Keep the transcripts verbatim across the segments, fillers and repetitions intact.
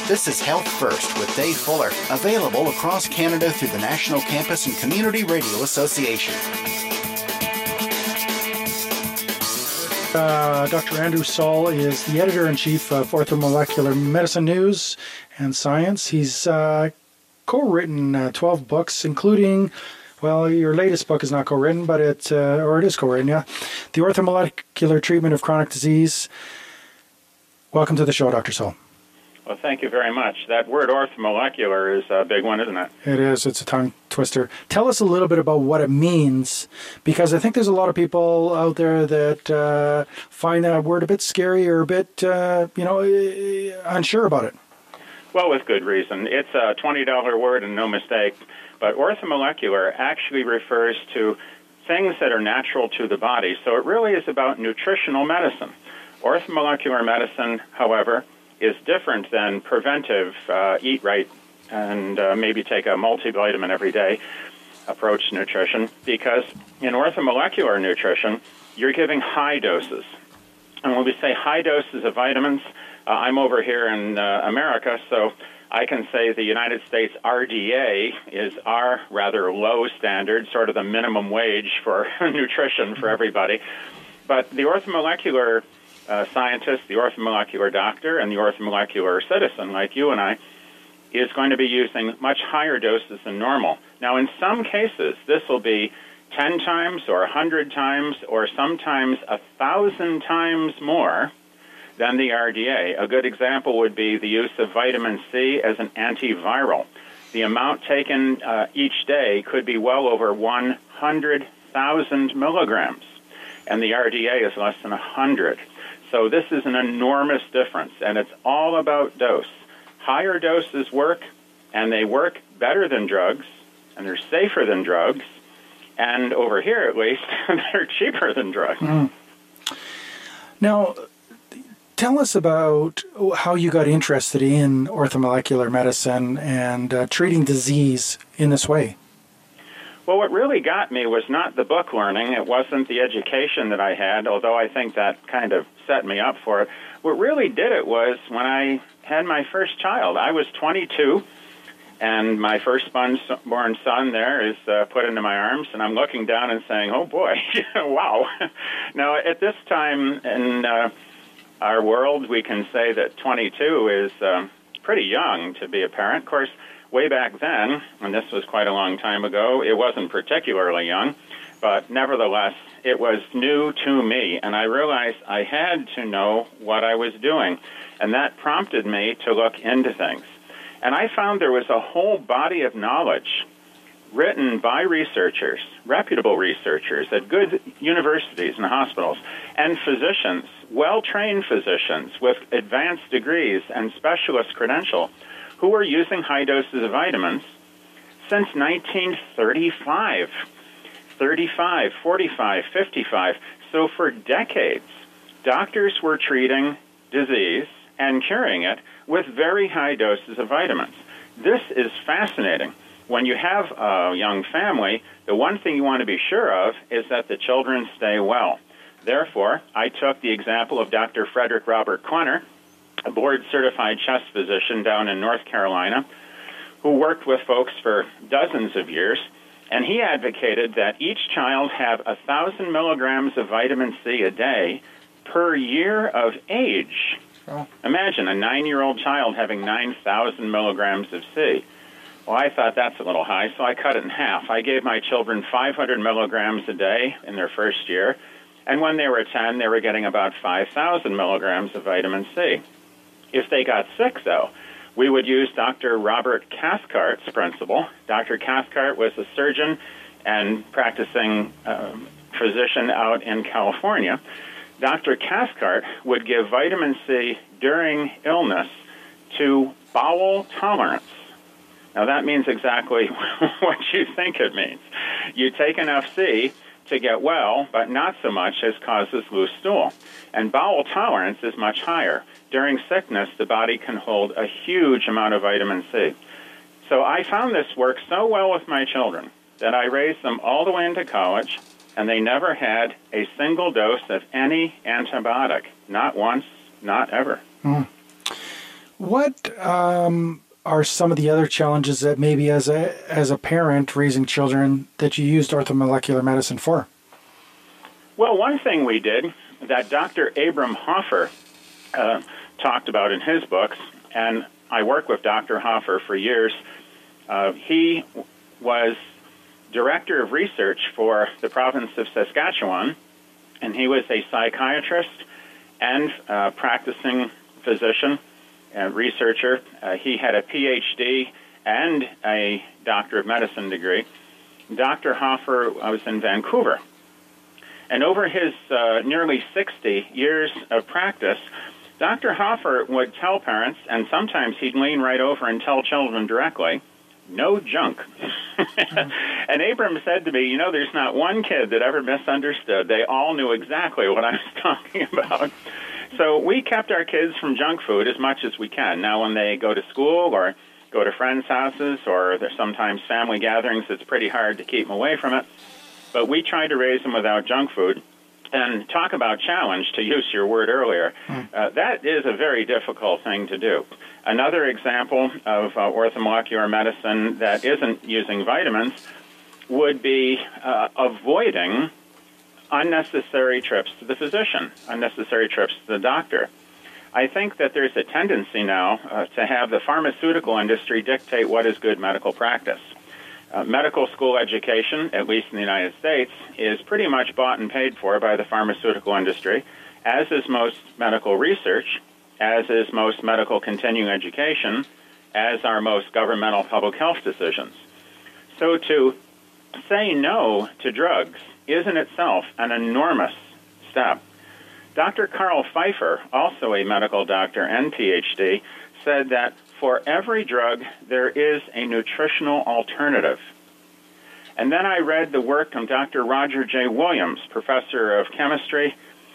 This is Health First with Dave Fuller, available across Canada through the National Campus and Community Radio Association. Uh, Doctor Andrew Saul is the editor-in-chief of Orthomolecular Medicine News and Science. He's uh, co-written uh, twelve books, including, well, your latest book is not co-written, but it, uh, or it is co-written, yeah. The Orthomolecular Treatment of Chronic Disease. Welcome to the show, Doctor Saul. Well, thank you very much. That word orthomolecular is a big one, isn't it? It is. It's a tongue twister. Tell us a little bit about what it means, because I think there's a lot of people out there that uh, find that word a bit scary or a bit, uh, you know, unsure about it. Well, with good reason. It's a twenty dollar word and no mistake, but orthomolecular actually refers to things that are natural to the body, so it really is about nutritional medicine. Orthomolecular medicine, however, is different than preventive, uh, eat right, and uh, maybe take a multivitamin every day approach to nutrition, because in orthomolecular nutrition, you're giving high doses. And when we say high doses of vitamins, uh, I'm over here in uh, America, so I can say the United States R D A is our rather low standard, sort of the minimum wage for nutrition for everybody. But the orthomolecular Uh, scientist, the orthomolecular doctor, and the orthomolecular citizen like you and I is going to be using much higher doses than normal. Now, in some cases, this will be ten times or one hundred times or sometimes one thousand times more than the R D A. A good example would be the use of vitamin C as an antiviral. The amount taken uh, each day could be well over one hundred thousand milligrams, and the R D A is less than one hundred. So this is an enormous difference, and it's all about dose. Higher doses work, and they work better than drugs, and they're safer than drugs, and over here at least, they're cheaper than drugs. Mm. Now, tell us about how you got interested in orthomolecular medicine and uh, treating disease in this way. Well, what really got me was not the book learning. It wasn't the education that I had, although I think that kind of set me up for it. What really did it was when I had my first child. I was twenty-two, and my firstborn son there is uh, put into my arms, and I'm looking down and saying, oh, boy, wow. Now, at this time in uh, our world, we can say that twenty-two is uh, pretty young to be a parent. Of course, way back then, and this was quite a long time ago, it wasn't particularly young, but nevertheless, it was new to me, and I realized I had to know what I was doing, and that prompted me to look into things. And I found there was a whole body of knowledge written by researchers, reputable researchers at good universities and hospitals, and physicians, well-trained physicians with advanced degrees and specialist credentials, who were using high doses of vitamins since nineteen thirty-five, thirty-five, forty-five, fifty-five. So for decades, doctors were treating disease and curing it with very high doses of vitamins. This is fascinating. When you have a young family, the one thing you want to be sure of is that the children stay well. Therefore, I took the example of Doctor Frederick Robert Quenner, a board-certified chest physician down in North Carolina, who worked with folks for dozens of years, and he advocated that each child have one thousand milligrams of vitamin C a day per year of age. Oh. Imagine a nine-year-old child having nine thousand milligrams of C. Well, I thought that's a little high, so I cut it in half. I gave my children five hundred milligrams a day in their first year, and when they were ten, they were getting about five thousand milligrams of vitamin C. If they got sick, though, we would use Doctor Robert Cathcart's principle. Doctor Cathcart was a surgeon and practicing um, physician out in California. Doctor Cathcart would give vitamin C during illness to bowel tolerance. Now, that means exactly what you think it means. You take enough C to get well, but not so much as causes loose stool. And bowel tolerance is much higher. During sickness, the body can hold a huge amount of vitamin C. So I found this work so well with my children that I raised them all the way into college, and they never had a single dose of any antibiotic. Not once, not ever. Mm. What um, are some of the other challenges that maybe as a as a parent raising children that you used orthomolecular medicine for? Well, one thing we did that Doctor Abram Hoffer uh, talked about in his books, and I worked with Doctor Hoffer for years. Uh, he was director of research for the province of Saskatchewan, and he was a psychiatrist and uh, practicing physician and researcher. Uh, he had a P H D and a Doctor of Medicine degree. Doctor Hoffer was in Vancouver. And over his uh, nearly sixty years of practice, Doctor Hoffer would tell parents, and sometimes he'd lean right over and tell children directly, no junk. And Abram said to me, you know, there's not one kid that ever misunderstood. They all knew exactly what I was talking about. So we kept our kids from junk food as much as we can. Now, when they go to school or go to friends' houses or there's sometimes family gatherings, it's pretty hard to keep them away from it. But we try to raise them without junk food. And talk about challenge, to use your word earlier, uh, that is a very difficult thing to do. Another example of uh, orthomolecular medicine that isn't using vitamins would be uh, avoiding unnecessary trips to the physician, unnecessary trips to the doctor. I think that there's a tendency now uh, to have the pharmaceutical industry dictate what is good medical practice. Uh, medical school education, at least in the United States, is pretty much bought and paid for by the pharmaceutical industry, as is most medical research, as is most medical continuing education, as are most governmental public health decisions. So to say no to drugs is in itself an enormous step. Doctor Carl Pfeiffer, also a medical doctor and P H D, said that for every drug, there is a nutritional alternative. And then I read the work of Doctor Roger J. Williams, professor of chemistry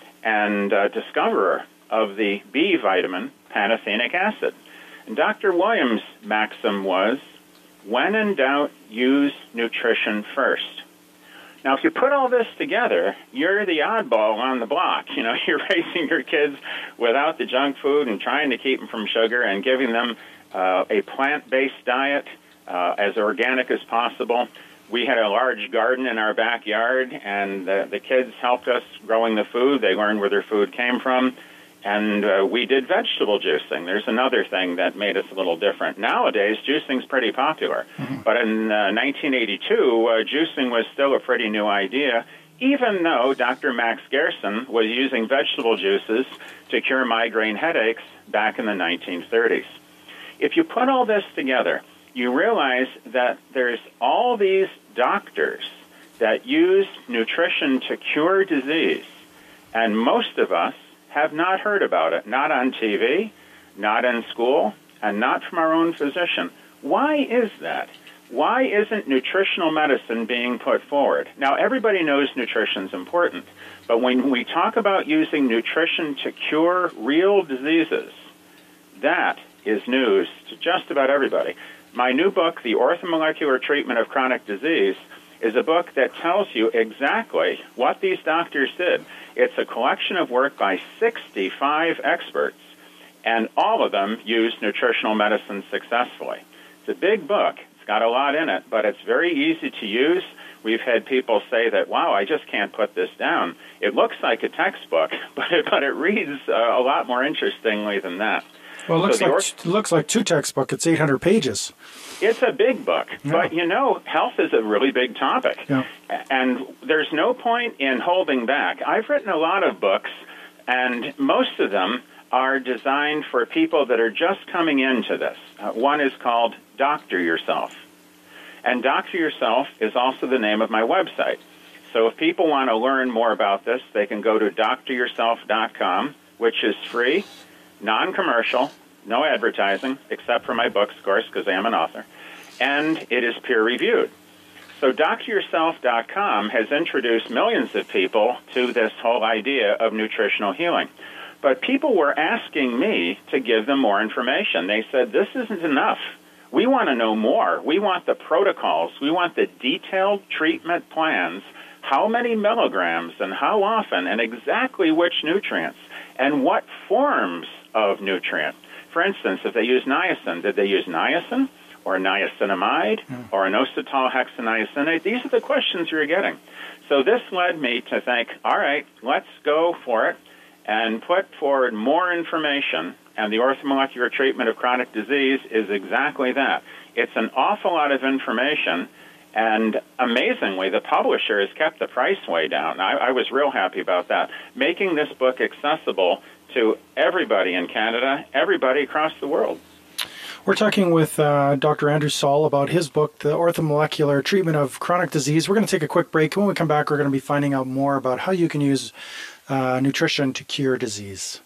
and uh, discoverer of the B vitamin, pantothenic acid. And Doctor Williams' maxim was, when in doubt, use nutrition first. Now, if you put all this together, you're the oddball on the block. You know, you're raising your kids without the junk food and trying to keep them from sugar and giving them uh, a plant-based diet uh, as organic as possible. We had a large garden in our backyard, and the, the kids helped us growing the food. They learned where their food came from. And uh, we did vegetable juicing. There's another thing that made us a little different. Nowadays, juicing's pretty popular. Mm-hmm. But in uh, nineteen eighty-two, uh, juicing was still a pretty new idea, even though Doctor Max Gerson was using vegetable juices to cure migraine headaches back in the nineteen thirties. If you put all this together, you realize that there's all these doctors that use nutrition to cure disease, and most of us have not heard about it, not on T V, not in school, and not from our own physician. Why is that? Why isn't nutritional medicine being put forward? Now, everybody knows nutrition's important, but when we talk about using nutrition to cure real diseases, that is news to just about everybody. My new book, The Orthomolecular Treatment of Chronic Disease, is a book that tells you exactly what these doctors did. It's a collection of work by sixty-five experts, and all of them used nutritional medicine successfully. It's a big book. It's got a lot in it, but it's very easy to use. We've had people say that, wow, I just can't put this down. It looks like a textbook, but it, but it reads uh, a lot more interestingly than that. Well, it looks, so like, or- it looks like two textbook. It's eight hundred pages. It's a big book, yeah. But, you know, health is a really big topic. Yeah. And there's no point in holding back. I've written a lot of books, and most of them are designed for people that are just coming into this. Uh, one is called Doctor Yourself. And Doctor Yourself is also the name of my website. So if people want to learn more about this, they can go to doctor yourself dot com, which is free, non-commercial, no advertising, except for my books, of course, because I am an author, and it is peer-reviewed. So doctor yourself dot com has introduced millions of people to this whole idea of nutritional healing. But people were asking me to give them more information. They said, this isn't enough. We want to know more. We want the protocols. We want the detailed treatment plans, how many milligrams and how often and exactly which nutrients and what forms of nutrients. For instance, if they use niacin, did they use niacin or niacinamide mm. or inositol hexaniacinate? These are the questions you're getting. So this led me to think, all right, let's go for it and put forward more information. And the orthomolecular treatment of chronic disease is exactly that. It's an awful lot of information. And amazingly, the publisher has kept the price way down. I, I was real happy about that, making this book accessible to everybody in Canada, everybody across the world. We're talking with uh, Doctor Andrew Saul about his book, The Orthomolecular Treatment of Chronic Disease. We're going to take a quick break. When we come back, we're going to be finding out more about how you can use uh, nutrition to cure disease.